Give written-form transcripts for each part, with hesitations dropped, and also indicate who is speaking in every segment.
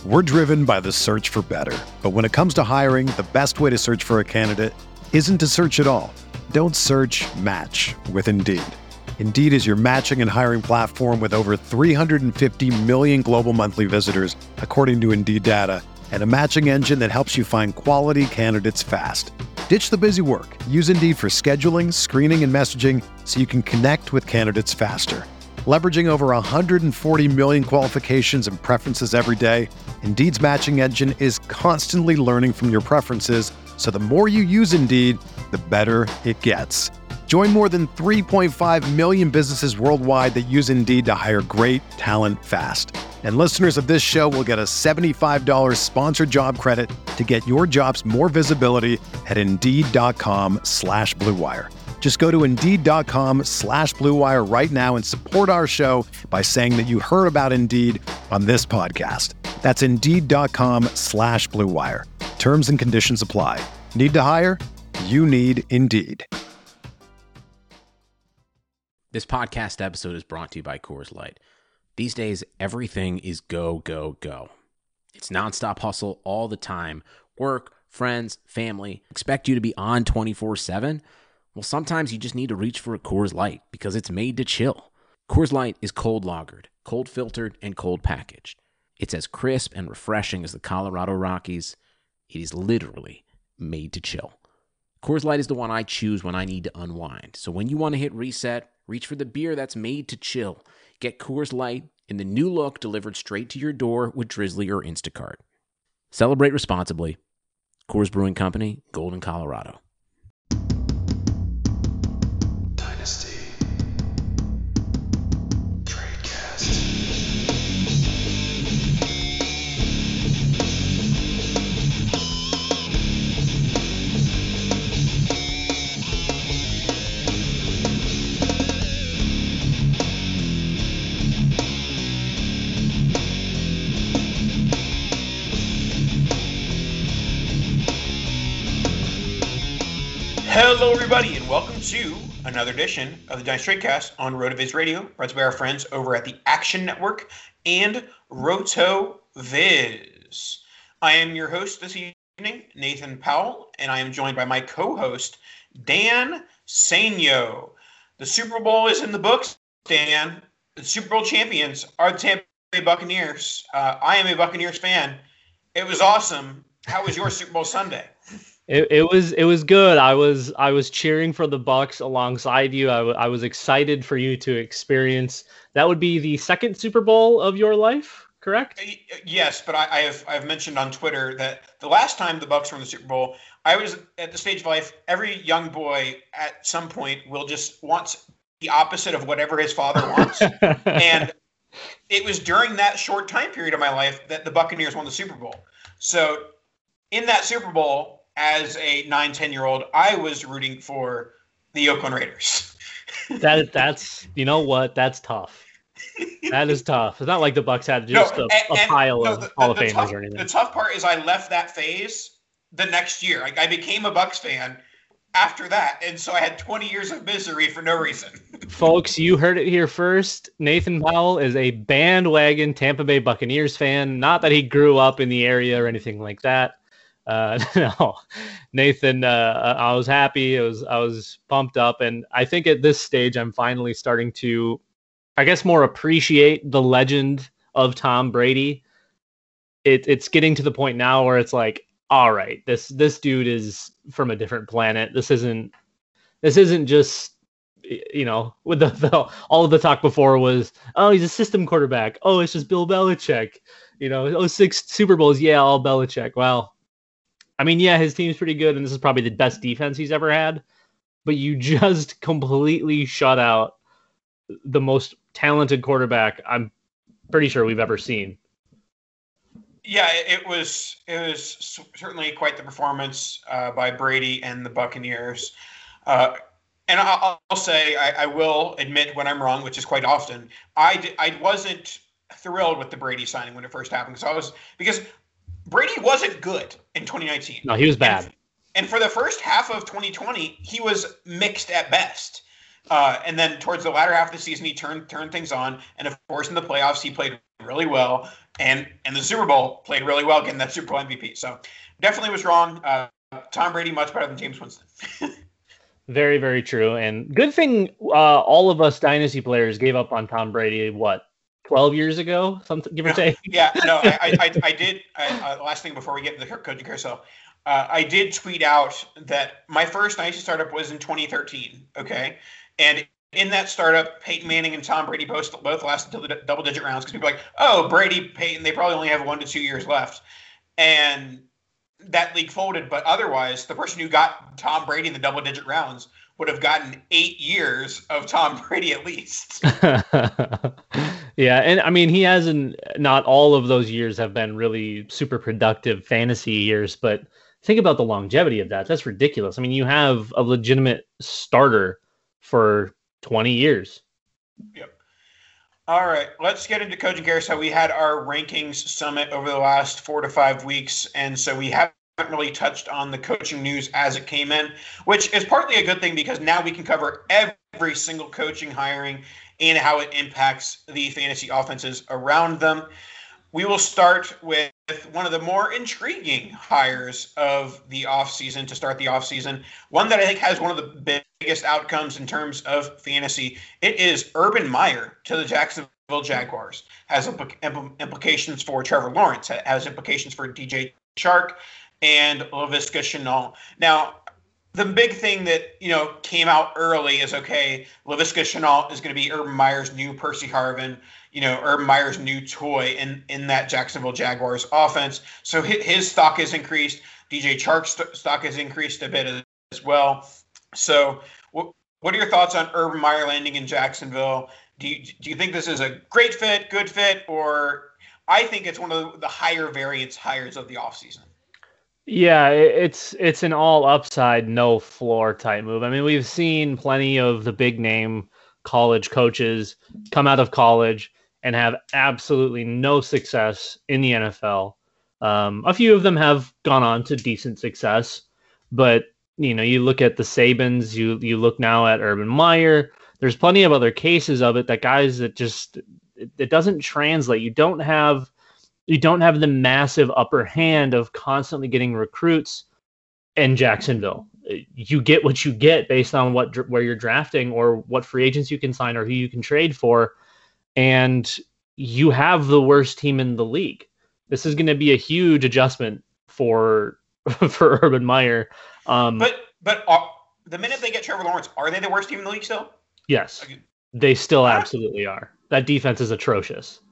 Speaker 1: We're driven by the search for better. But when it comes to hiring, the best way to search for a candidate isn't to search at all. Don't search, match with Indeed. Indeed is your matching and hiring platform with over 350 million global monthly visitors, according to Indeed data, and a matching engine that helps you find quality candidates fast. Ditch the busy work. Use Indeed for scheduling, screening, and messaging so you can connect with candidates faster. Leveraging over 140 million qualifications and preferences every day, Indeed's matching engine is constantly learning from your preferences, so the more you use Indeed, the better it gets. Join more than 3.5 million businesses worldwide that use Indeed to hire great talent fast. And listeners of this show will get a $75 sponsored job credit to get your jobs more visibility at Indeed.com/Blue Wire. Just go to Indeed.com/Blue Wire right now and support our show by saying that you heard about Indeed on this podcast. That's Indeed.com/Blue Wire. Terms and conditions apply. Need to hire? You need Indeed.
Speaker 2: This podcast episode is brought to you by Coors Light. These days, everything is go, go, go. It's nonstop hustle all the time. Work, friends, family, expect you to be on 24/7. Well, sometimes you just need to reach for a Coors Light because it's made to chill. Coors Light is cold lagered, cold filtered, and cold packaged. It's as crisp and refreshing as the Colorado Rockies. It is literally made to chill. Coors Light is the one I choose when I need to unwind. So when you want to hit reset, reach for the beer that's made to chill. Get Coors Light in the new look delivered straight to your door with Drizzly or Instacart. Celebrate responsibly. Coors Brewing Company, Golden, Colorado.
Speaker 3: Dynasty Tradecast. Hello, everybody, and welcome to another edition of the Dynasty Tradecast on RotoViz Radio, brought to you by our friends over at the Action Network and RotoViz. I am your host this evening, Nathan Powell, and I am joined by my co-host, Dan Sainio. The Super Bowl is in the books, Dan. The Super Bowl champions are the Tampa Bay Buccaneers. I am a Buccaneers fan. It was awesome. How was your Super Bowl Sunday?
Speaker 4: It was good. I was cheering for the Bucs alongside you. I was excited for you to experience. That would be the second Super Bowl of your life, correct?
Speaker 3: Yes, but I've mentioned on Twitter that the last time the Bucs were in the Super Bowl, I was at the stage of life. Every young boy at some point will just want the opposite of whatever his father wants, and it was during that short time period of my life that the Buccaneers won the Super Bowl. So in that Super Bowl, as a 9-10-year-old, I was rooting for the Oakland Raiders.
Speaker 4: That's you know what? That's tough. That is tough. It's not like the Bucs had just a pile of Hall of Famers or anything.
Speaker 3: The tough part is I left that phase the next year. I became a Bucs fan after that, and so I had 20 years of misery for no reason.
Speaker 4: Folks, you heard it here first. Nathan Powell is a bandwagon Tampa Bay Buccaneers fan. Not that he grew up in the area or anything like that. No, Nathan, I was happy. I was pumped up. And I think at this stage, I'm finally starting to, I guess, more appreciate the legend of Tom Brady. It's getting to the point now where it's like, all right, this dude is from a different planet. This isn't just, you know, with the all of the talk before was, oh, he's a system quarterback. Oh, it's just Bill Belichick. You know, 6 Super Bowls. Yeah, all Belichick. Well, I mean, yeah, his team's pretty good, and this is probably the best defense he's ever had. But you just completely shut out the most talented quarterback I'm pretty sure we've ever seen.
Speaker 3: Yeah, it was certainly quite the performance by Brady and the Buccaneers. And I'll say, I will admit when I'm wrong, which is quite often. I wasn't thrilled with the Brady signing when it first happened, because Brady wasn't good in 2019.
Speaker 4: No, he was bad.
Speaker 3: And for the first half of 2020, he was mixed at best. And then towards the latter half of the season, he turned things on. And of course, in the playoffs, he played really well, and the Super Bowl played really well, getting that Super Bowl MVP. So definitely was wrong. Tom Brady much better than James Winston.
Speaker 4: Very, very true. And good thing all of us dynasty players gave up on Tom Brady, 12 years ago, something, give or take?
Speaker 3: Yeah, no, I did. Last thing before we get into the coaching carousel, I did tweet out that my first dynasty startup was in 2013. Okay, and in that startup, Peyton Manning and Tom Brady both lasted double-digit rounds because people are like, oh, Brady, Peyton, they probably only have 1 to 2 years left, and that league folded. But otherwise, the person who got Tom Brady in the double-digit rounds would have gotten 8 years of Tom Brady at least.
Speaker 4: Yeah, and I mean, he hasn't. Not all of those years have been really super productive fantasy years, but think about the longevity of that. That's ridiculous. I mean, you have a legitimate starter for 20 years.
Speaker 3: Yep. All right, let's get into coaching carousel. We had our rankings summit over the last 4 to 5 weeks, and so we haven't really touched on the coaching news as it came in, which is partly a good thing because now we can cover every single coaching hiring and how it impacts the fantasy offenses around them. We will start with one of the more intriguing hires of the offseason to start the offseason, one that I think has one of the biggest outcomes in terms of fantasy. It is Urban Meyer to the Jacksonville Jaguars. Has implications for Trevor Lawrence, has implications for DJ Chark and Laviska Shenault. Now, the big thing that, came out early is, okay, Laviska Shenault is going to be Urban Meyer's new Percy Harvin, Urban Meyer's new toy in that Jacksonville Jaguars offense. So his stock has increased. DJ Chark's stock has increased a bit as well. So what are your thoughts on Urban Meyer landing in Jacksonville? Do you think this is a great fit, good fit, or I think it's one of the higher variance hires of the offseason?
Speaker 4: Yeah, it's an all upside, no floor type move. I mean, we've seen plenty of the big name college coaches come out of college and have absolutely no success in the NFL. A few of them have gone on to decent success, but you look at the Sabans, you look now at Urban Meyer. There's plenty of other cases of it that guys that just it doesn't translate. You don't have the massive upper hand of constantly getting recruits in Jacksonville. You get what you get based on where you're drafting or what free agents you can sign or who you can trade for. And you have the worst team in the league. This is going to be a huge adjustment for Urban Meyer.
Speaker 3: But the minute they get Trevor Lawrence, are they the worst team in the league still?
Speaker 4: Yes, they still absolutely are. That defense is atrocious.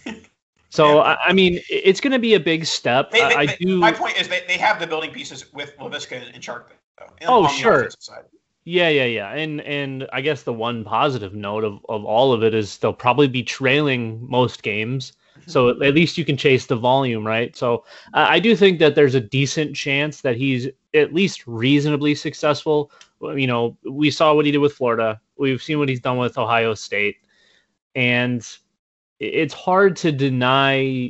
Speaker 4: So, I mean, it's going to be a big step.
Speaker 3: My point is they have the building pieces with Laviska and Chark, though.
Speaker 4: Oh, sure. Yeah. And I guess the one positive note of all of it is they'll probably be trailing most games. So at least you can chase the volume, right? So I do think that there's a decent chance that he's at least reasonably successful. We saw what he did with Florida. We've seen what he's done with Ohio State. And it's hard to deny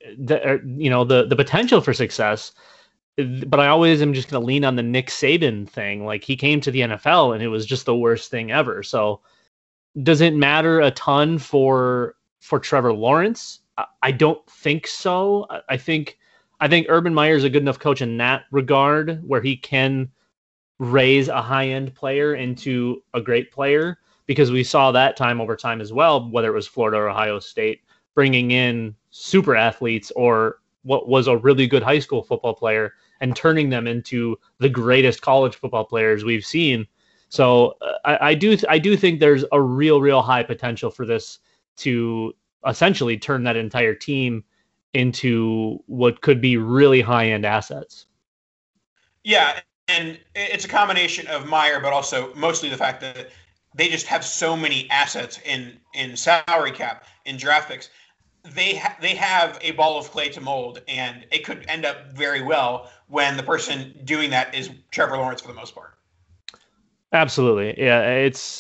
Speaker 4: the potential for success, but I always am just going to lean on the Nick Saban thing. Like, he came to the NFL and it was just the worst thing ever. So does it matter a ton for Trevor Lawrence? I don't think so. I think Urban Meyer is a good enough coach in that regard where he can raise a high-end player into a great player. Because we saw that time over time as well, whether it was Florida or Ohio State, bringing in super athletes or what was a really good high school football player and turning them into the greatest college football players we've seen. So I do think there's a real high potential for this to essentially turn that entire team into what could be really high-end assets.
Speaker 3: Yeah, and it's a combination of Meyer, but also mostly the fact that they just have so many assets in salary cap, in draft picks. They have a ball of clay to mold, and it could end up very well when the person doing that is Trevor Lawrence for the most part.
Speaker 4: Absolutely, yeah. It's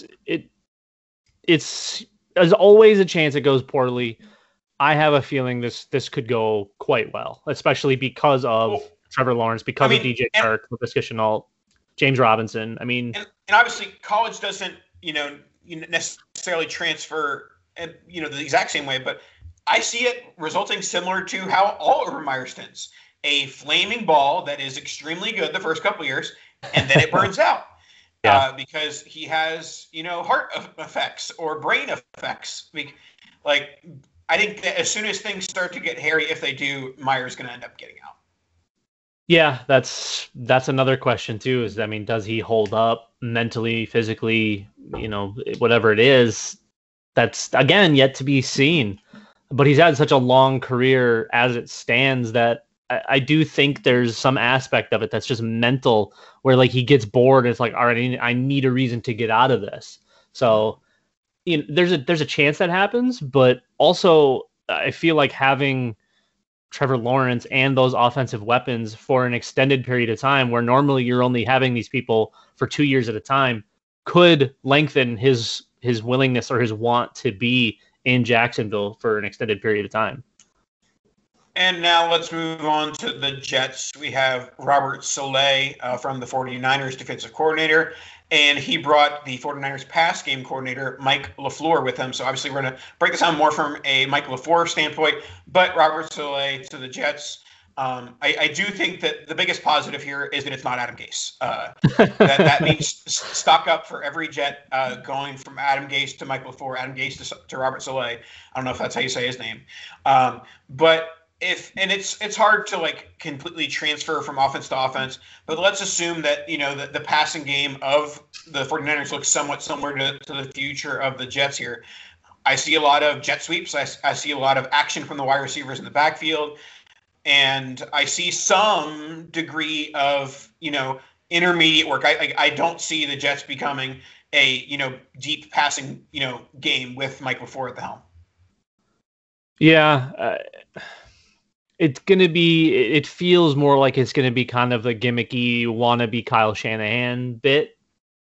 Speaker 4: there's always a chance it goes poorly. I have a feeling this could go quite well, especially because of Trevor Lawrence, because of DJ Chark, Laviska Shenault, James Robinson. I mean,
Speaker 3: and obviously college doesn't necessarily transfer the exact same way, but I see it resulting similar to how all Urban Meyer stints. A flaming ball that is extremely good the first couple of years, and then it burns out.
Speaker 4: Yeah.
Speaker 3: Because he has, heart effects or brain effects. Like, I think that as soon as things start to get hairy, if they do, Meyer's going to end up getting out.
Speaker 4: Yeah, that's another question too. Does he hold up mentally, physically, whatever it is? That's again yet to be seen. But he's had such a long career as it stands that I do think there's some aspect of it that's just mental, where like he gets bored and it's like, all right, I need a reason to get out of this. So, there's a chance that happens, but also I feel like having Trevor Lawrence and those offensive weapons for an extended period of time, where normally you're only having these people for 2 years at a time, could lengthen his willingness or his want to be in Jacksonville for an extended period of time.
Speaker 3: And now let's move on to the Jets. We have Robert Saleh from the 49ers defensive coordinator, and he brought the 49ers pass game coordinator, Mike LaFleur, with him. So obviously we're going to break this down more from a Mike LaFleur standpoint, but Robert Saleh to the Jets. I do think that the biggest positive here is that it's not Adam Gase. That means stock up for every Jet going from Adam Gase to Mike LaFleur, Adam Gase to Robert Saleh. I don't know if that's how you say his name. But it's hard to like completely transfer from offense to offense, but let's assume that the passing game of the 49ers looks somewhat similar to the future of the Jets here. I see a lot of jet sweeps. I see a lot of action from the wide receivers in the backfield, and I see some degree of intermediate work. I don't see the Jets becoming a deep passing game with Mike LaFleur at the helm.
Speaker 4: Yeah. It feels more like it's going to be kind of the gimmicky wannabe Kyle Shanahan bit.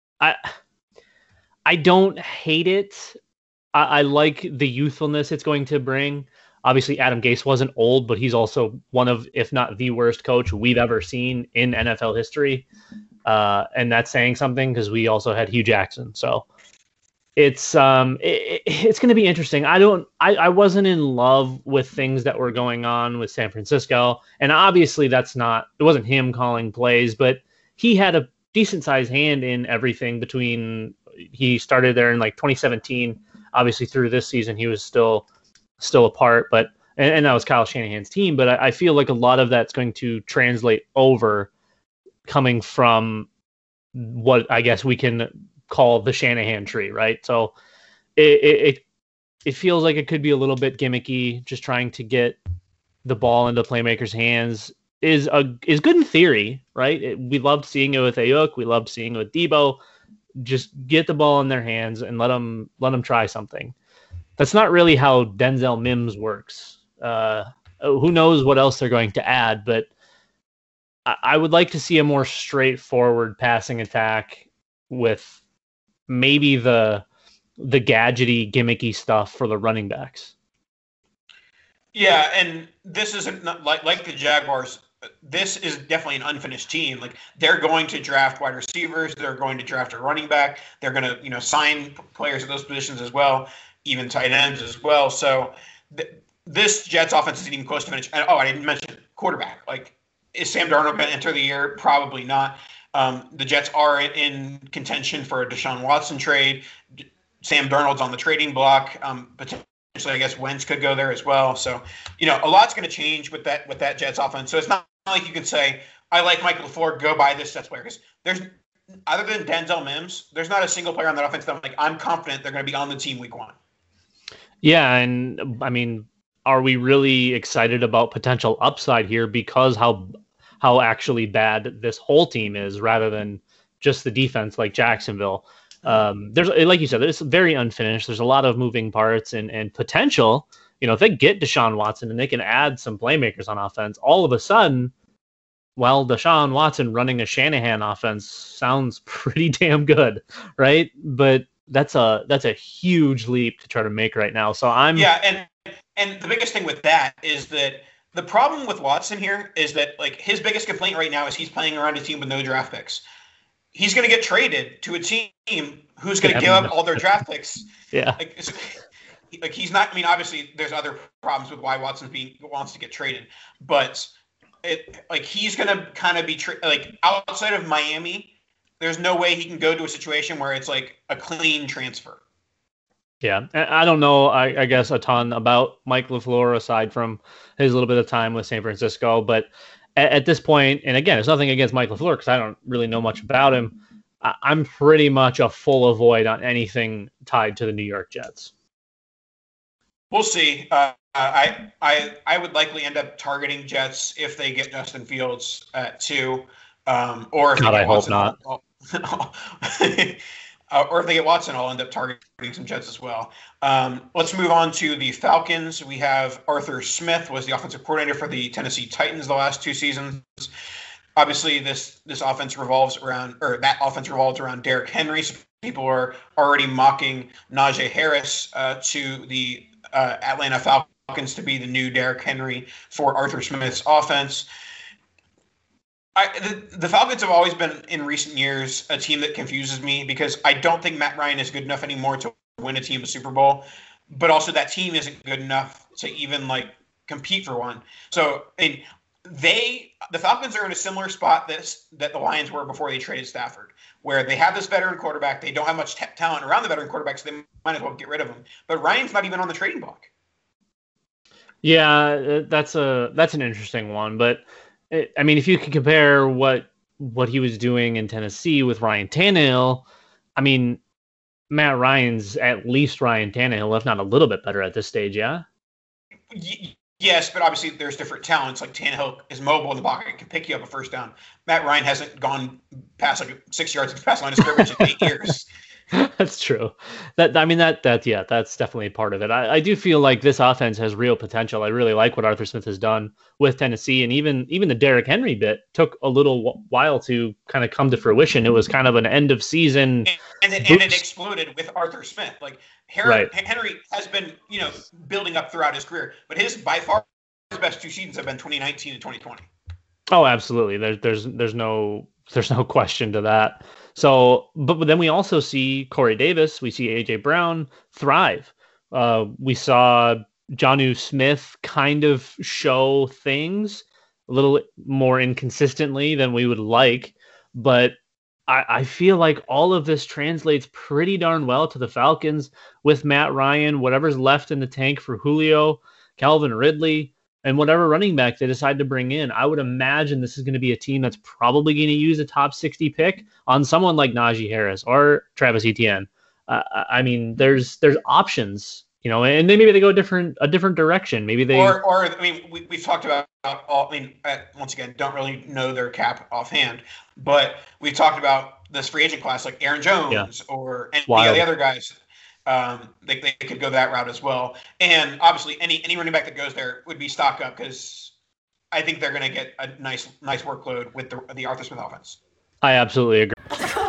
Speaker 4: I don't hate it. I like the youthfulness it's going to bring. Obviously, Adam Gase wasn't old, but he's also one of, if not the worst coach we've ever seen in NFL history. And that's saying something because we also had Hugh Jackson. So it's going to be interesting. I wasn't in love with things that were going on with San Francisco. And obviously it wasn't him calling plays, but he had a decent sized hand in everything he started there in like 2017. Obviously through this season, he was still a part, and that was Kyle Shanahan's team. But I feel like a lot of that's going to translate over coming from what I guess we can call the Shanahan tree, right? So it feels like it could be a little bit gimmicky, just trying to get the ball into playmakers' hands is good in theory, right? We loved seeing it with Ayuk, we loved seeing it with Debo. Just get the ball in their hands and let them try something. That's not really how Denzel Mims works. Who knows what else they're going to add, but I would like to see a more straightforward passing attack with maybe the gadgety, gimmicky stuff for the running backs.
Speaker 3: Yeah, and this isn't like the Jaguars. This is definitely an unfinished team. Like, they're going to draft wide receivers, they're going to draft a running back, they're going to sign players at those positions as well, even tight ends as well. So this Jets offense isn't even close to finish. And I didn't mention quarterback. Like, is Sam Darnold going to enter the year? Probably not. The Jets are in contention for a Deshaun Watson trade. Sam Darnold's on the trading block. Potentially, I guess Wentz could go there as well. So, a lot's going to change with that Jets offense. So it's not like you can say, I like Mike LaFleur, go buy this Jets player. Because there's, other than Denzel Mims, there's not a single player on that offense that I'm confident they're going to be on the team week one.
Speaker 4: Yeah, and I mean, are we really excited about potential upside here because how actually bad this whole team is rather than just the defense like Jacksonville? There's, like you said, it's very unfinished. There's a lot of moving parts and potential. If they get Deshaun Watson and they can add some playmakers on offense, all of a sudden, well, Deshaun Watson running a Shanahan offense sounds pretty damn good, right? But that's a huge leap to try to make right now. So
Speaker 3: and the biggest thing with that is that the problem with Watson here is that, like, his biggest complaint right now is he's playing around a team with no draft picks. He's going to get traded to a team who's going to give up all their draft picks.
Speaker 4: Yeah.
Speaker 3: like he's not. I mean, obviously, there's other problems with why Watson wants to get traded, but he's gonna kind of be like outside of Miami. There's no way he can go to a situation where it's like a clean transfer.
Speaker 4: Yeah, I don't know, I guess, a ton about Mike LaFleur aside from his little bit of time with San Francisco. But at this point, and again, it's nothing against Mike LaFleur because I don't really know much about him. I'm pretty much a full avoid on anything tied to the New York Jets.
Speaker 3: We'll see. I would likely end up targeting Jets if they get Justin Fields at 2. Or if
Speaker 4: God, I hope not.
Speaker 3: Or if they get Watson, I'll end up targeting some Jets as well. Let's move on to the Falcons. We have Arthur Smith was the offensive coordinator for the Tennessee Titans the last 2 seasons. Obviously, this offense revolves around Derrick Henry. So people are already mocking Najee Harris to the Atlanta Falcons to be the new Derrick Henry for Arthur Smith's offense. The Falcons have always been, in recent years, a team that confuses me because I don't think Matt Ryan is good enough anymore to win a team a Super Bowl, but also that team isn't good enough to even compete for one. So, I mean, the Falcons are in a similar spot that the Lions were before they traded Stafford, where they have this veteran quarterback. They don't have much talent around the veteran quarterback, so they might as well get rid of him. But Ryan's not even on the trading block.
Speaker 4: Yeah, that's an interesting one, but I mean, if you could compare what he was doing in Tennessee with Ryan Tannehill, I mean, Matt Ryan's at least Ryan Tannehill, if not a little bit better at this stage, yeah?
Speaker 3: Yes, but obviously there's different talents. Like Tannehill is mobile in the pocket, can pick you up a first down. Matt Ryan hasn't gone past 6 yards past line of scrimmage in 8 years.
Speaker 4: That's true. That's definitely part of it. I do feel like this offense has real potential. I really like what Arthur Smith has done with Tennessee, and even the Derrick Henry bit took a little while to kind of come to fruition. It was kind of an end of season,
Speaker 3: and it exploded with Arthur Smith. Henry has been building up throughout his career, but by far his best 2 seasons have been 2019 and 2020.
Speaker 4: Oh, absolutely. There's no question to that. So, but then we also see Corey Davis, we see AJ Brown thrive. We saw Jonnu Smith kind of show things a little more inconsistently than we would like, but I feel like all of this translates pretty darn well to the Falcons with Matt Ryan, whatever's left in the tank for Julio, Calvin Ridley, and whatever running back they decide to bring in. I would imagine this is going to be a team that's probably going to use a top 60 pick on someone like Najee Harris or Travis Etienne. I mean, there's options, and maybe they go a different direction. Maybe they
Speaker 3: we've talked about once again, don't really know their cap offhand, but we've talked about this free agent class like Aaron Jones or any of the other guys. They could go that route as well. And obviously any running back that goes there would be stock up because I think they're going to get a nice workload with the Arthur Smith offense.
Speaker 4: I absolutely agree.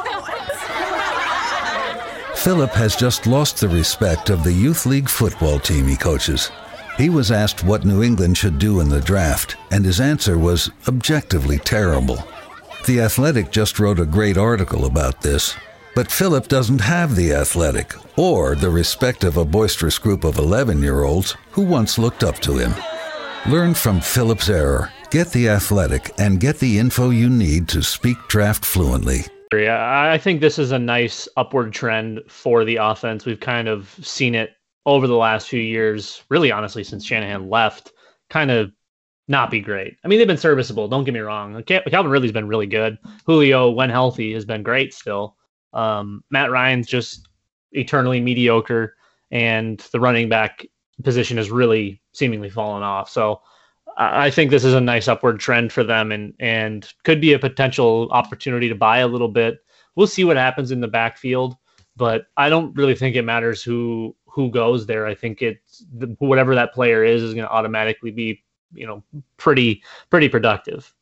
Speaker 5: Philip has just lost the respect of the youth league football team he coaches. He was asked what New England should do in the draft, and his answer was objectively terrible. The Athletic just wrote a great article about this. But Philip doesn't have the Athletic or the respect of a boisterous group of 11-year-olds who once looked up to him. Learn from Philip's error, get the Athletic, and get the info you need to speak draft fluently.
Speaker 4: I think this is a nice upward trend for the offense. We've kind of seen it over the last few years, really honestly since Shanahan left, kind of not be great. I mean, they've been serviceable, don't get me wrong. Calvin Ridley's been really good. Julio, when healthy, has been great still. Matt Ryan's just eternally mediocre, and the running back position has really seemingly fallen off. So I think this is a nice upward trend for them and could be a potential opportunity to buy a little bit. We'll see what happens in the backfield, but I don't really think it matters who goes there. I think whatever that player is going to automatically be, pretty productive.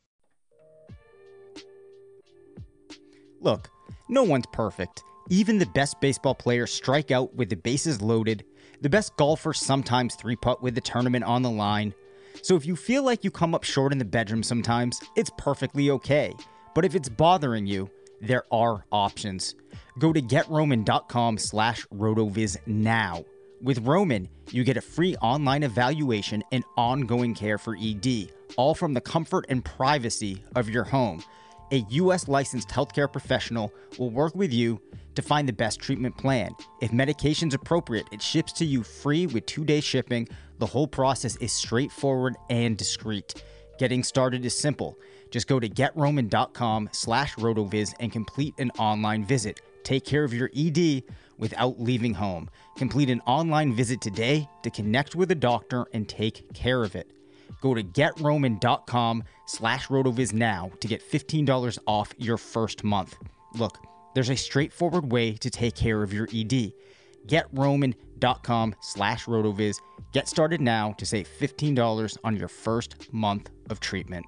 Speaker 6: Look, no one's perfect. Even the best baseball players strike out with the bases loaded. The best golfers sometimes three-putt with the tournament on the line. So if you feel like you come up short in the bedroom sometimes, it's perfectly okay. But if it's bothering you, there are options. Go to GetRoman.com/RotoViz now. With Roman, you get a free online evaluation and ongoing care for ED, all from the comfort and privacy of your home. A U.S. licensed healthcare professional will work with you to find the best treatment plan. If medication's appropriate, it ships to you free with 2-day shipping. The whole process is straightforward and discreet. Getting started is simple. Just go to GetRoman.com/RotoViz and complete an online visit. Take care of your ED without leaving home. Complete an online visit today to connect with a doctor and take care of it. Go to GetRoman.com/RotoViz now to get $15 off your first month. Look, there's a straightforward way to take care of your ED. GetRoman.com/RotoViz. Get started now to save $15 on your first month of treatment.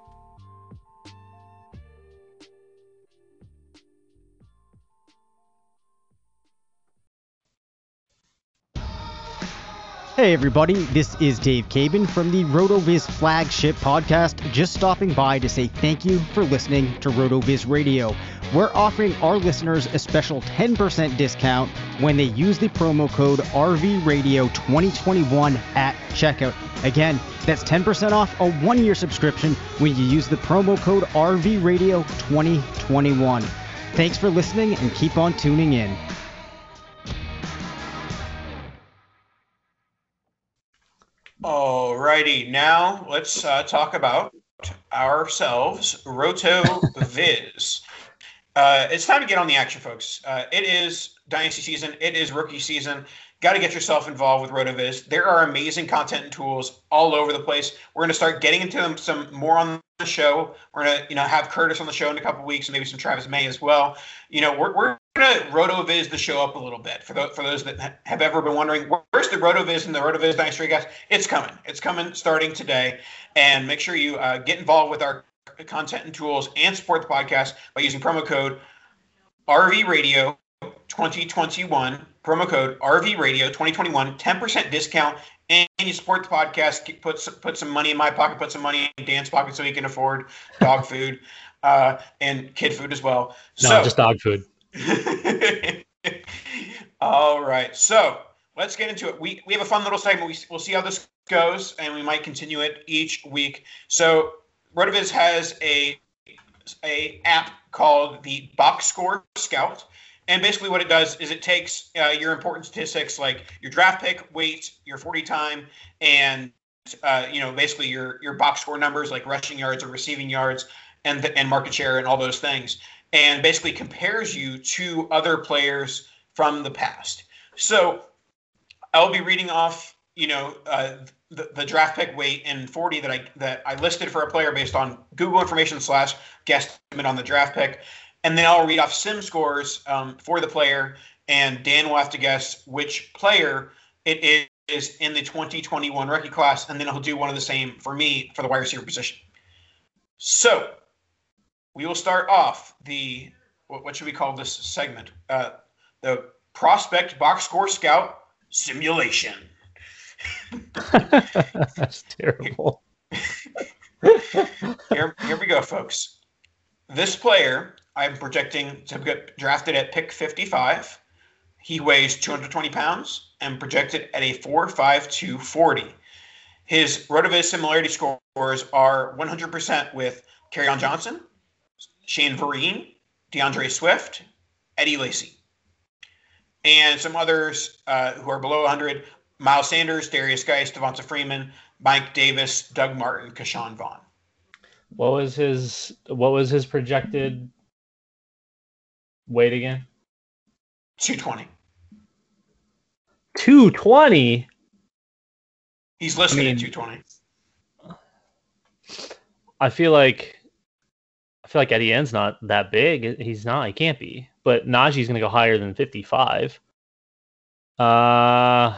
Speaker 6: Hey everybody, this is Dave Cabin from the RotoViz flagship podcast, just stopping by to say thank you for listening to RotoViz Radio. We're offering our listeners a special 10% discount when they use the promo code RVRadio2021 at checkout. Again, that's 10% off a 1-year subscription when you use the promo code RVRadio2021. Thanks for listening and keep on tuning in.
Speaker 3: Alrighty, now let's talk about ourselves, RotoViz. It's time to get on the action, folks. It is Dynasty season. It is rookie season. Got to get yourself involved with RotoViz. There are amazing content and tools all over the place. We're going to start getting into them some more on the show. We're going to, have Curtis on the show in a couple of weeks, and maybe some Travis May as well. We're going to RotoViz the show up a little bit. For those that have ever been wondering, where's the RotoViz and the RotoViz Dynasty guys? It's coming. It's coming starting today. And make sure you get involved with our content and tools and support the podcast by using promo code RVRadio2021. Promo code RVRadio2021, 10% discount, and you support the podcast. Put some money in my pocket, put some money in Dan's pocket so he can afford dog food and kid food as well.
Speaker 4: No, just dog food.
Speaker 3: All right, so let's get into it. We have a fun little segment. We'll see how this goes, and we might continue it each week. So RotoViz has a app called the Box Score Scout. And basically what it does is it takes your important statistics like your draft pick, weight, your 40 time, and basically your box score numbers like rushing yards or receiving yards and market share and all those things, and basically compares you to other players from the past. So I'll be reading off the draft pick, weight, and 40 that I listed for a player based on Google information / guesstimate on the draft pick. And then I'll read off sim scores for the player, and Dan will have to guess which player it is in the 2021 rookie class, and then he'll do one of the same for me for the wide receiver position. So we will start off what should we call this segment? The Prospect Box Score Scout Simulation.
Speaker 4: That's terrible.
Speaker 3: Here we go, folks. This player I'm projecting to get drafted at pick 55. He weighs 220 pounds and projected at a 4.52 40. His RotoViz similarity scores are 100% with Kerryon Johnson, Shane Vereen, DeAndre Swift, Eddie Lacy. And some others who are below 100, Miles Sanders, Darius Geist, Devonta Freeman, Mike Davis, Doug Martin, Keyshawn Vaughn.
Speaker 4: What was his projected weight again?
Speaker 3: 220.
Speaker 4: 220?
Speaker 3: He's listed at 220.
Speaker 4: I feel like Eddie N's not that big. He's not. He can't be. But Najee's going to go higher than 55. I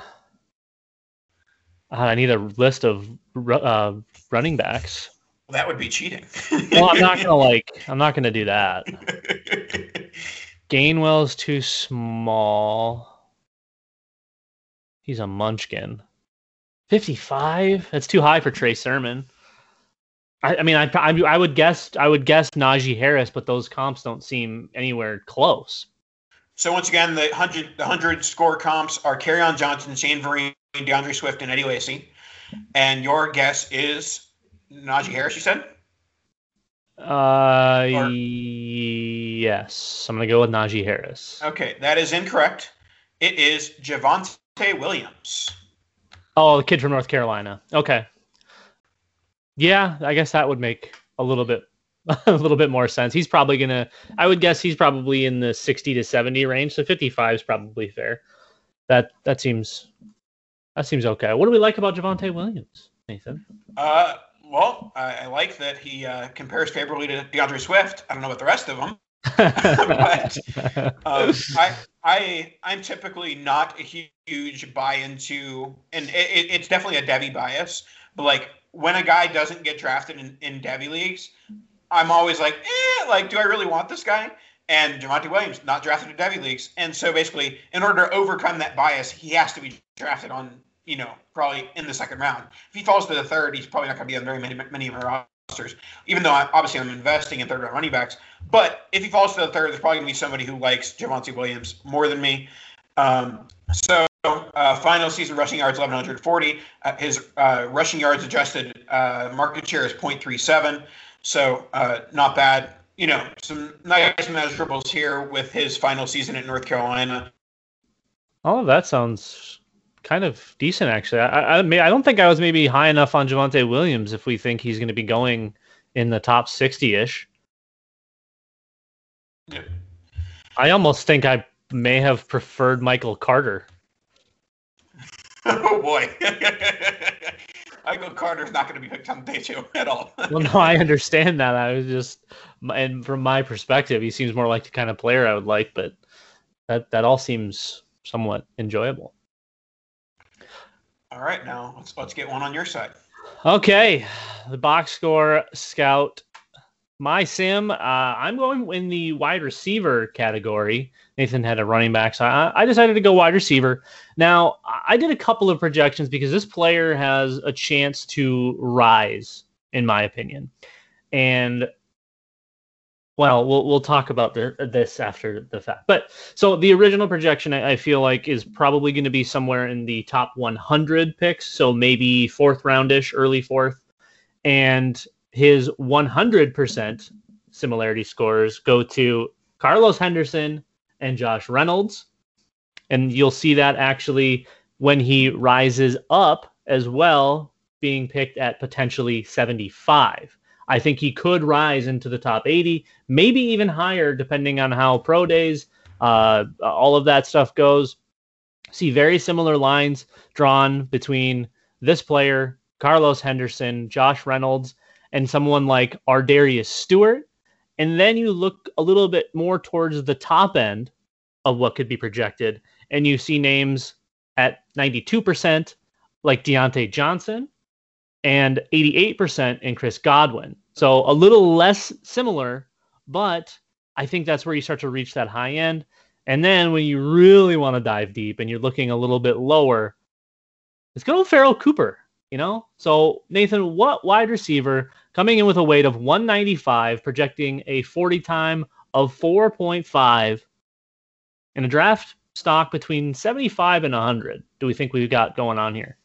Speaker 4: need a list of running backs.
Speaker 3: Well, that would be cheating.
Speaker 4: Well, I'm not gonna do that. Gainwell's too small. He's a munchkin. 55? That's too high for Trey Sermon. I would guess Najee Harris, but those comps don't seem anywhere close.
Speaker 3: So once again, the 100 score comps are Kerryon Johnson, Shane Vereen, DeAndre Swift, and Eddie Lacy. And your guess is Najee Harris, you said?
Speaker 4: Yes. I'm going to go with Najee Harris.
Speaker 3: Okay, that is incorrect. It is Javonte Williams.
Speaker 4: Oh, the kid from North Carolina. Okay. Yeah, I guess that would make a little bit more sense. He's probably I would guess he's probably in the 60 to 70 range, so 55 is probably fair. That seems okay. What do we like about Javonte Williams, Nathan?
Speaker 3: Well, I like that he compares favorably to DeAndre Swift. I don't know about the rest of them, but I'm typically not a huge buy into, and it's definitely a Devy bias. But like when a guy doesn't get drafted in Devy leagues, I'm always like, do I really want this guy? And Javonte Williams not drafted in Devy leagues, and so basically, in order to overcome that bias, he has to be drafted on, probably in the second round. If he falls to the third, he's probably not going to be on very many of our rosters, even though I'm investing in third-round running backs. But if he falls to the third, there's probably going to be somebody who likes Javonte Williams more than me. Final season rushing yards, 1,140. His rushing yards adjusted market share is 0.37, so not bad. Some nice measurables here with his final season at North Carolina.
Speaker 4: Oh, that sounds kind of decent, actually. I don't think I was maybe high enough on Javonte Williams if we think he's going to be going in the top 60-ish.
Speaker 3: Yeah.
Speaker 4: I almost think I may have preferred Michael Carter.
Speaker 3: Oh, boy. Michael Carter's not going to be picked on day 2 at all.
Speaker 4: Well, no, I understand that. I was just, and from my perspective, he seems more like the kind of player I would like, but that all seems somewhat enjoyable.
Speaker 3: All right, now let's get one on your side.
Speaker 4: Okay, the box score scout. My sim, I'm going in the wide receiver category. Nathan had a running back, so I decided to go wide receiver. Now, I did a couple of projections because this player has a chance to rise, in my opinion. And, well, we'll talk about this after the fact. But, so the original projection, I feel like, is probably going to be somewhere in the top 100 picks, so maybe 4th roundish, early 4th. And his 100% similarity scores go to Carlos Henderson and Josh Reynolds. And you'll see that actually when he rises up as well, being picked at potentially 75. I think he could rise into the top 80, maybe even higher, depending on how pro days, all of that stuff goes. See very similar lines drawn between this player, Carlos Henderson, Josh Reynolds, and someone like Ardarius Stewart. And then you look a little bit more towards the top end of what could be projected, and you see names at 92% like Deontay Johnson and 88% in Chris Godwin. So a little less similar, but I think that's where you start to reach that high end. And then when you really want to dive deep and you're looking a little bit lower, it's good old Farrell Cooper, So Nathan, what wide receiver coming in with a weight of 195, projecting a 40 time of 4.5 in a draft stock between 75 and 100 do we think we've got going on here?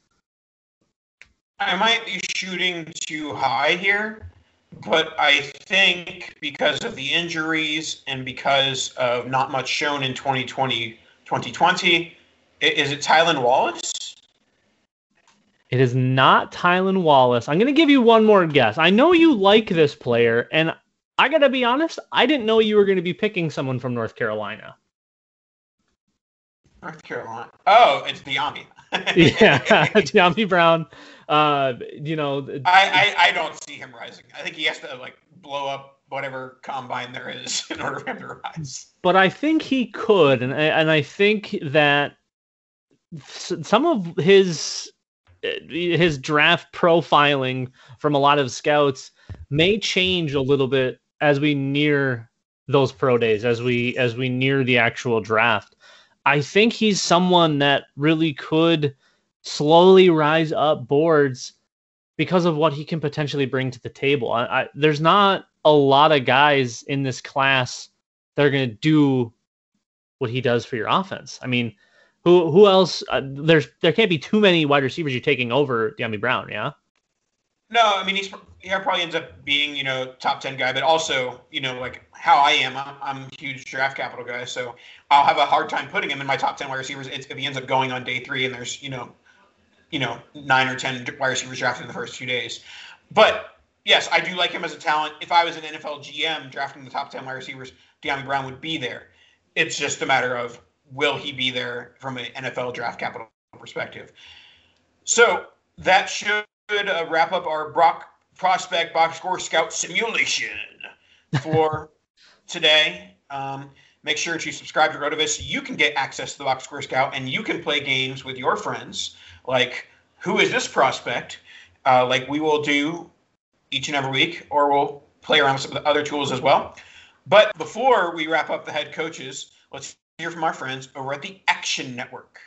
Speaker 3: I might be shooting too high here, but I think because of the injuries and because of not much shown in 2020, is it Tylan Wallace?
Speaker 4: It is not Tylan Wallace. I'm going to give you one more guess. I know you like this player, and I got to be honest, I didn't know you were going to be picking someone from North Carolina.
Speaker 3: North Carolina. Oh, it's Dyami.
Speaker 4: Yeah, Dyami Brown.
Speaker 3: I don't see him rising. I think he has to blow up whatever combine there is in order for him to rise.
Speaker 4: But I think he could, and I think that some of his draft profiling from a lot of scouts may change a little bit as we near those pro days, as we near the actual draft. I think he's someone that really could slowly rise up boards because of what he can potentially bring to the table. There's not a lot of guys in this class that are going to do what he does for your offense. I mean, who else? There can't be too many wide receivers you're taking over Dyami Brown, yeah?
Speaker 3: No, I mean, he probably ends up being, top 10 guy, but also, like how I am, I'm a huge draft capital guy, so I'll have a hard time putting him in my top 10 wide receivers if he ends up going on day 3 and there's, 9 or 10 wide receivers drafted in the first 2 days. But yes, I do like him as a talent. If I was an NFL GM drafting the top 10 wide receivers, Dyami Brown would be there. It's just a matter of, will he be there from an NFL draft capital perspective? So that should wrap up our prospect box score scout simulation for today. Make sure to subscribe to Rotoviz so you can get access to the box score scout and you can play games with your friends like who is this prospect, like we will do each and every week, or we'll play around with some of the other tools as well. But before we wrap up the head coaches, let's hear from our friends over at the Action Network.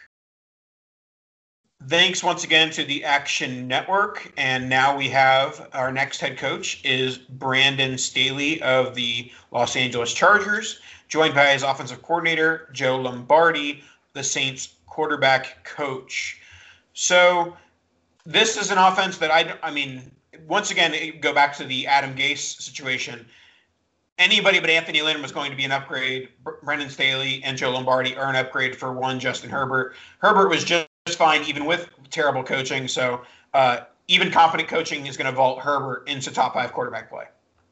Speaker 3: Thanks once again to the Action Network. And now we have our next head coach is Brandon Staley of the Los Angeles Chargers, joined by his offensive coordinator, Joe Lombardi, the Saints quarterback coach. So this is an offense that I mean, once again, go back to the Adam Gase situation. Anybody but Anthony Lynn was going to be an upgrade. Brandon Staley and Joe Lombardi are an upgrade for one Justin Herbert. Herbert was just fine, even with terrible coaching. So even competent coaching is going to vault Herbert into top 5 quarterback play.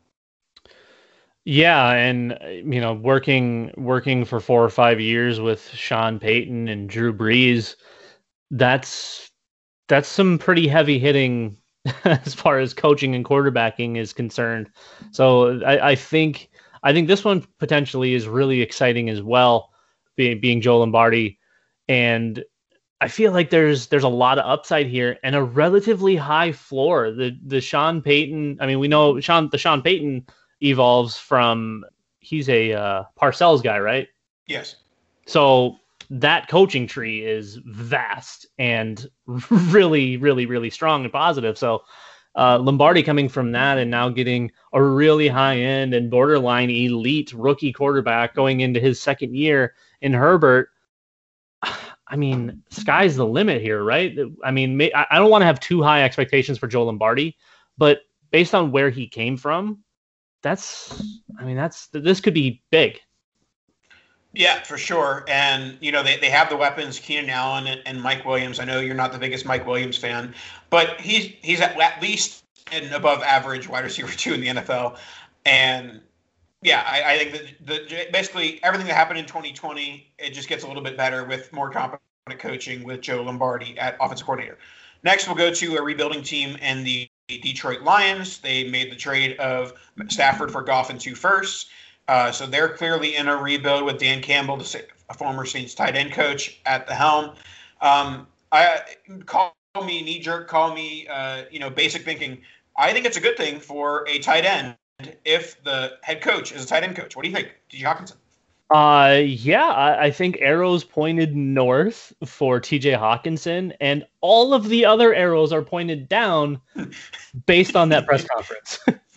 Speaker 4: Yeah, and working for 4 or 5 years with Sean Payton and Drew Brees, that's some pretty heavy hitting as far as coaching and quarterbacking is concerned. So I think this one potentially is really exciting as well, being Joe Lombardi, and I feel like there's a lot of upside here and a relatively high floor. The Sean Payton, I mean, we know the Sean Payton evolves from, he's a Parcells guy, right?
Speaker 3: Yes.
Speaker 4: So that coaching tree is vast and really, really, really strong and positive. So Lombardi coming from that and now getting a really high-end and borderline elite rookie quarterback going into his second year in Herbert, I mean, sky's the limit here, right? I mean, I don't want to have too high expectations for Joe Lombardi, but based on where he came from, this could be big.
Speaker 3: Yeah, for sure. And, they have the weapons, Keenan Allen and Mike Williams. I know you're not the biggest Mike Williams fan, but he's at least an above average wide receiver 2 in the NFL. And yeah, I think that basically everything that happened in 2020, it just gets a little bit better with more competent coaching with Joe Lombardi at offensive coordinator. Next, we'll go to a rebuilding team and the Detroit Lions. They made the trade of Stafford for Goff and 2 firsts. So they're clearly in a rebuild with Dan Campbell, a former Saints tight end coach, at the helm. Call me knee-jerk, call me basic thinking. I think it's a good thing for a tight end if the head coach is a tight end coach. What do you think, TJ Hockenson?
Speaker 4: I think arrows pointed north for TJ Hockenson, and all of the other arrows are pointed down based on that press conference.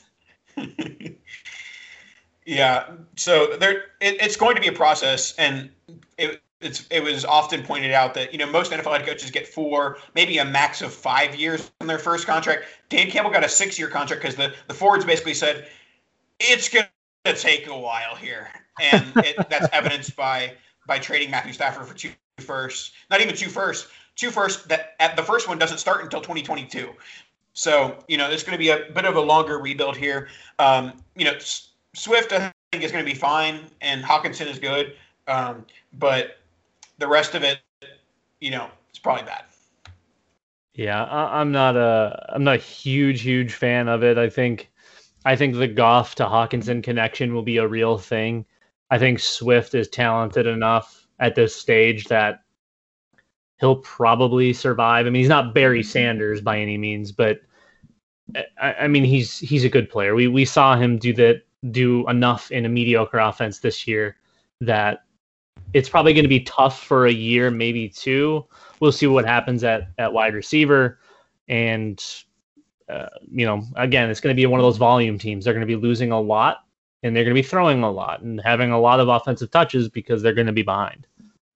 Speaker 3: Yeah, so it's going to be a process, and it was often pointed out that most NFL head coaches get 4, maybe a max of 5 years on their first contract. Dan Campbell got a 6-year contract because the Fords basically said it's going to take a while here, and that's evidenced by trading Matthew Stafford for 2 firsts, not even 2 firsts, 2 firsts that at the first one doesn't start until 2022. So it's going to be a bit of a longer rebuild here. Swift, I think, is going to be fine, and Hockenson is good, but the rest of it, it's probably bad.
Speaker 4: Yeah, I'm not a huge fan of it. I think the Goff to Hockenson connection will be a real thing. I think Swift is talented enough at this stage that he'll probably survive. I mean, he's not Barry Sanders by any means, but I mean, he's a good player. We saw him do enough in a mediocre offense this year that it's probably going to be tough for a year, maybe 2. We'll see what happens at wide receiver. And, again, it's going to be one of those volume teams. They're going to be losing a lot. and they're going to be throwing a lot and having a lot of offensive touches because they're going to be behind.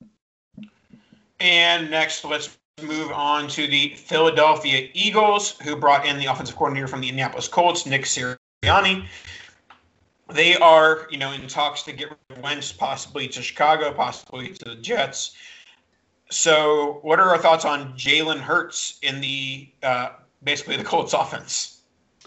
Speaker 3: And next, let's move on to the Philadelphia Eagles, who brought in the offensive coordinator from the Indianapolis Colts, Nick Sirianni. They are, in talks to get rid of Wentz, possibly to Chicago, possibly to the Jets. So what are our thoughts on Jalen Hurts in the basically the Colts offense?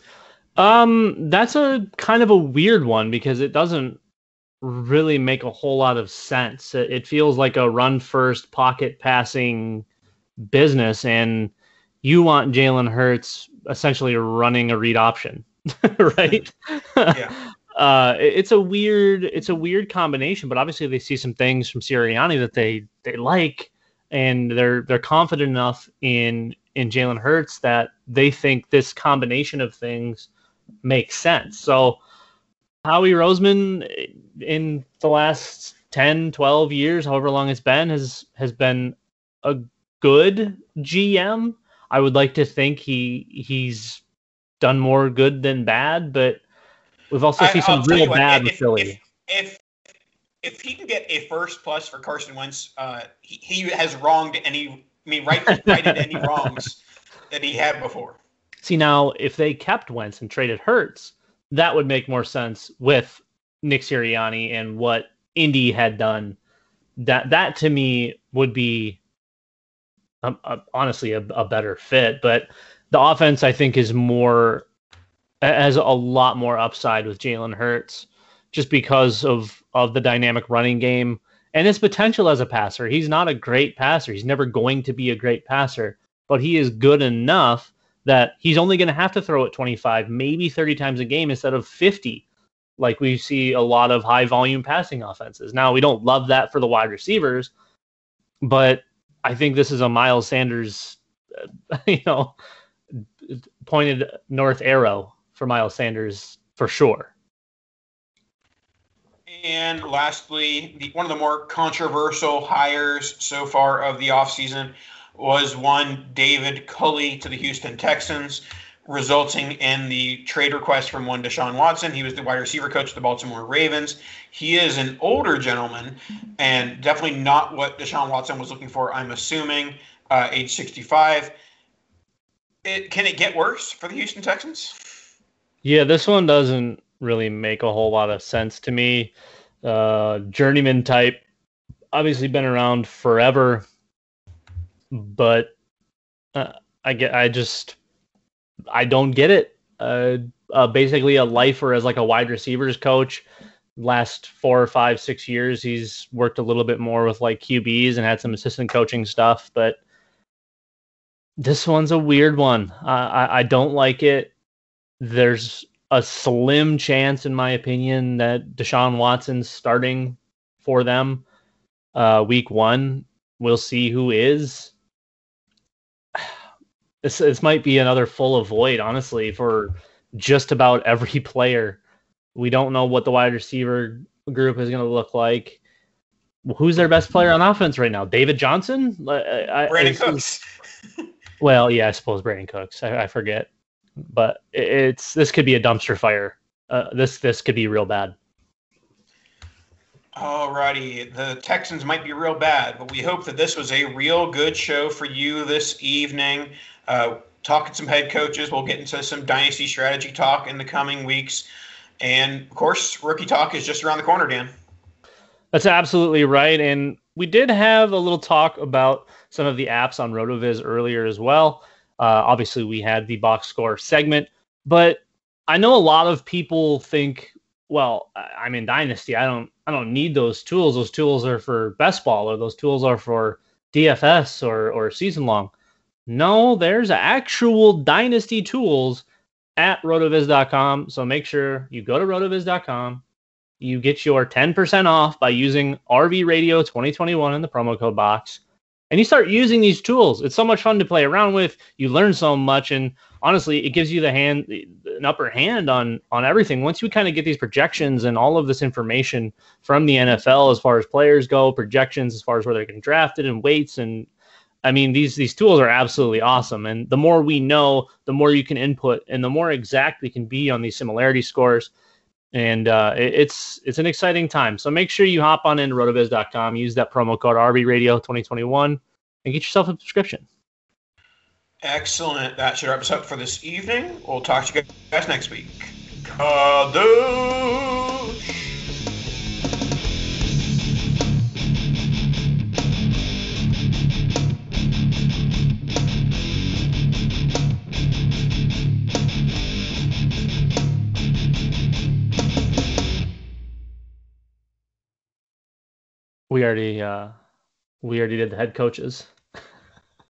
Speaker 4: That's a kind of a weird one because it doesn't really make a whole lot of sense. It feels like a run first pocket passing business, and you want Jalen Hurts essentially running a read option, right?
Speaker 3: Yeah.
Speaker 4: It's a weird combination, but obviously they see some things from Sirianni that they like, and they're confident enough in Jalen Hurts that they think this combination of things makes sense. So Howie Roseman in the last 10, 12 years, however long it's been, has been a good GM. I would like to think he's done more good than bad, but we've also seen some real bad with Philly.
Speaker 3: If he can get a first plus for Carson Wentz, he has righted any wrongs that he had before.
Speaker 4: See, now, if they kept Wentz and traded Hurts, that would make more sense with Nick Sirianni and what Indy had done. That to me would be honestly a better fit. But the offense, I think, has a lot more upside with Jalen Hurts, just because of the dynamic running game and his potential as a passer. He's not a great passer. He's never going to be a great passer, but he is good enough that he's only going to have to throw it 25, maybe 30 times a game instead of 50, like we see a lot of high volume passing offenses. Now, we don't love that for the wide receivers, but I think this is a Miles Sanders, pointed north arrow for Miles Sanders for sure.
Speaker 3: And lastly, one of the more controversial hires so far of the offseason was one David Culley to the Houston Texans, resulting in the trade request from one Deshaun Watson. He was the wide receiver coach of the Baltimore Ravens. He is an older gentleman and definitely not what Deshaun Watson was looking for, I'm assuming, age 65. Can it get worse for the Houston Texans?
Speaker 4: Yeah, this one doesn't really make a whole lot of sense to me. Journeyman type, obviously been around forever, but I don't get it. Basically a lifer as like a wide receivers coach. Last 4 or 5, 6 years, he's worked a little bit more with like QBs and had some assistant coaching stuff, but this one's a weird one. I don't like it. There's a slim chance, in my opinion, that Deshaun Watson's starting for them week 1. We'll see who is. This might be another full void, honestly, for just about every player. We don't know what the wide receiver group is going to look like. Who's their best player on offense right now? David Johnson?
Speaker 3: Brandon Cooks.
Speaker 4: Well, yeah, I suppose Brandon Cooks. I forget. But this could be a dumpster fire. This could be real bad.
Speaker 3: Alrighty, the Texans might be real bad, but we hope that this was a real good show for you this evening. Talking some head coaches, we'll get into some dynasty strategy talk in the coming weeks. And, of course, rookie talk is just around the corner, Dan.
Speaker 4: That's absolutely right. And we did have a little talk about some of the apps on RotoViz earlier as well. Obviously, we had the box score segment, but I know a lot of people think, well, I'm in Dynasty. I don't need those tools. Those tools are for best ball, or those tools are for DFS or season long. No, there's actual Dynasty tools at rotoviz.com. So make sure you go to rotoviz.com. You get your 10% off by using RV Radio 2021 in the promo code box. And you start using these tools. It's so much fun to play around with. You learn so much, and honestly, it gives you an upper hand on everything. Once you kind of get these projections and all of this information from the NFL as far as players go, projections as far as where they're getting drafted and weights, and I mean these tools are absolutely awesome. And the more we know, the more you can input, and the more exact we can be on these similarity scores. And it's an exciting time. So make sure you hop on in rotoviz.com, use that promo code RBRadio2021, and get yourself a subscription.
Speaker 3: Excellent. That should wrap us up for this evening. We'll talk to you guys next week. Kadosh!
Speaker 4: We already did the head coaches.